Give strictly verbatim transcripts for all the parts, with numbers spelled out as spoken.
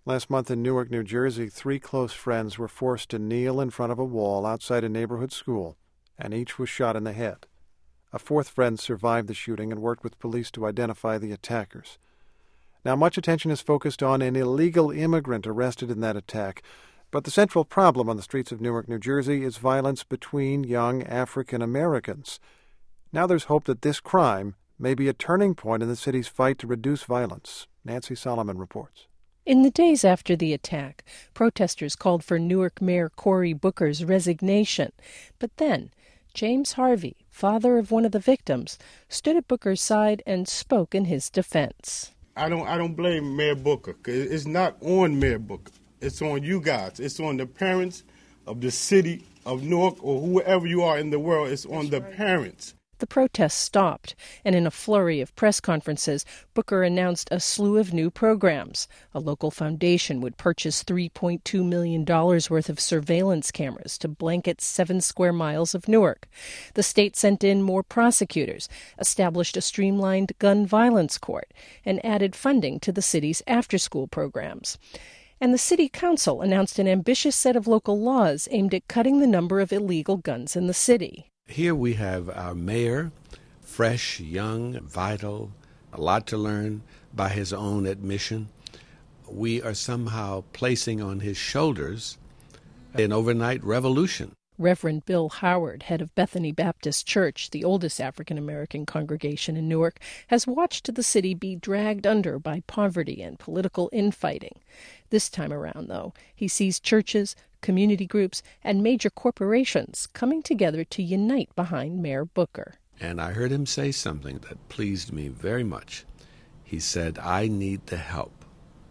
Last month in Newark, New Jersey, three close friends were forced to kneel in front of a wall outside a neighborhood school, and each was shot in the head. A fourth friend survived the shooting and worked with police to identify the attackers. Now, much attention is focused on an illegal immigrant arrested in that attack, but the central problem on the streets of Newark, New Jersey is violence between young African Americans. Now there's hope that this crime may be a turning point in the city's fight to reduce violence. Nancy Solomon reports. In the days after the attack, protesters called for Newark Mayor Cory Booker's resignation. But then, James Harvey, father of one of the victims, stood at Booker's side and spoke in his defense. I don't I don't blame Mayor Booker. It's not on Mayor Booker. It's on you guys. It's on the parents of the city of Newark or whoever you are in the world. It's on the parents. The protests stopped, and in a flurry of press conferences, Booker announced a slew of new programs. A local foundation would purchase three point two million dollars worth of surveillance cameras to blanket seven square miles of Newark. The state sent in more prosecutors, established a streamlined gun violence court, and added funding to the city's after-school programs. And the city council announced an ambitious set of local laws aimed at cutting the number of illegal guns in the city. Here we have our mayor, fresh, young, vital, a lot to learn by his own admission. We are somehow placing on his shoulders an overnight revolution. Reverend Bill Howard, head of Bethany Baptist Church, the oldest African-American congregation in Newark, has watched the city be dragged under by poverty and political infighting. This time around, though, he sees churches, community groups, and major corporations coming together to unite behind Mayor Booker. And I heard him say something that pleased me very much. He said, I need the help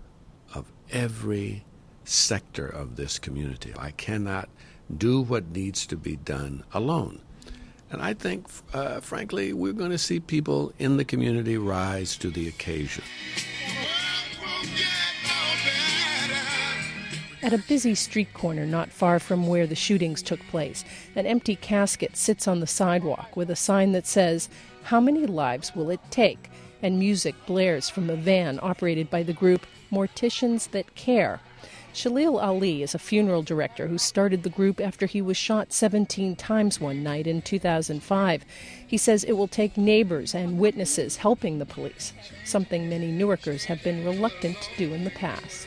of every sector of this community. I cannot do what needs to be done alone. And I think, uh, frankly, we're going to see people in the community rise to the occasion. At a busy street corner not far from where the shootings took place, an empty casket sits on the sidewalk with a sign that says, "How many lives will it take?" And music blares from a van operated by the group Morticians That Care. Shalil Ali is a funeral director who started the group after he was shot seventeen times one night in two thousand five. He says it will take neighbors and witnesses helping the police, something many Newarkers have been reluctant to do in the past.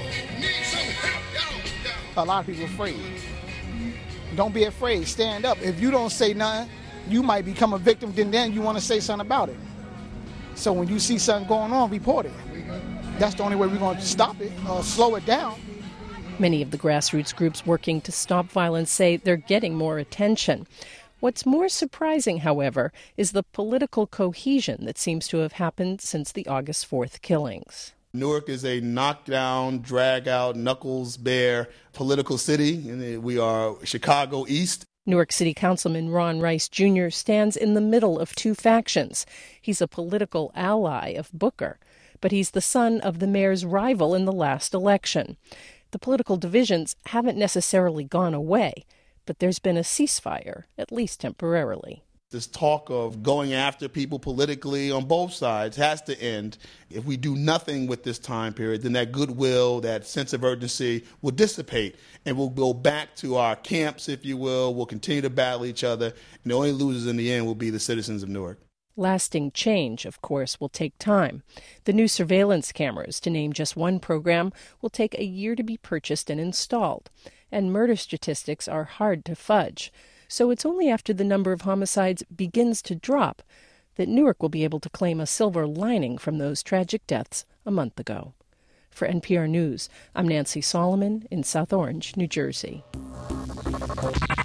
A lot of people are afraid. Don't be afraid. Stand up. If you don't say nothing, you might become a victim. Then, then you want to say something about it. So when you see something going on, report it. That's the only way we're going to stop it or slow it down. Many of the grassroots groups working to stop violence say they're getting more attention. What's more surprising, however, is the political cohesion that seems to have happened since the August fourth killings. Newark is a knockdown, drag-out, knuckles-bare political city, and we are Chicago East. Newark City Councilman Ron Rice Junior stands in the middle of two factions. He's a political ally of Booker, but he's the son of the mayor's rival in the last election. The political divisions haven't necessarily gone away, but there's been a ceasefire, at least temporarily. This talk of going after people politically on both sides has to end. If we do nothing with this time period, then that goodwill, that sense of urgency will dissipate, and we'll go back to our camps, if you will. We'll continue to battle each other, and the only losers in the end will be the citizens of Newark. Lasting change, of course, will take time. The new surveillance cameras, to name just one program, will take a year to be purchased and installed. And murder statistics are hard to fudge. So it's only after the number of homicides begins to drop that Newark will be able to claim a silver lining from those tragic deaths a month ago. For N P R News, I'm Nancy Solomon in South Orange, New Jersey.